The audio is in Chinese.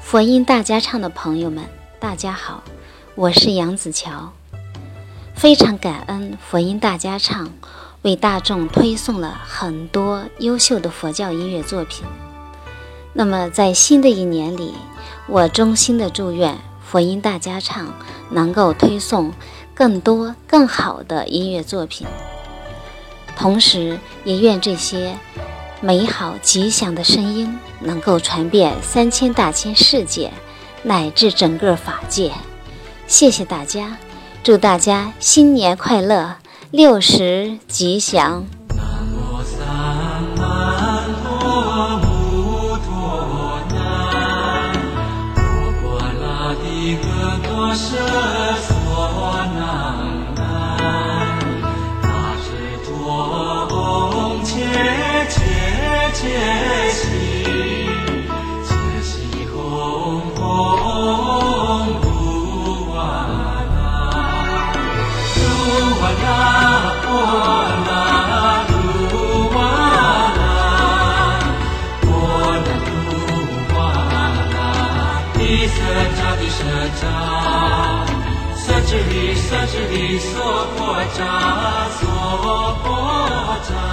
佛音大家唱的朋友们，大家好，我是杨子乔。非常感恩佛音大家唱为大众推送了很多优秀的佛教音乐作品。那么在新的一年里，我衷心的祝愿佛音大家唱能够推送更多更好的音乐作品，同时也愿这些美好吉祥的声音能够传遍3000大千世界，乃至整个法界。谢谢大家，祝大家新年快乐，60吉祥。 色智力娑婆诃，娑婆诃。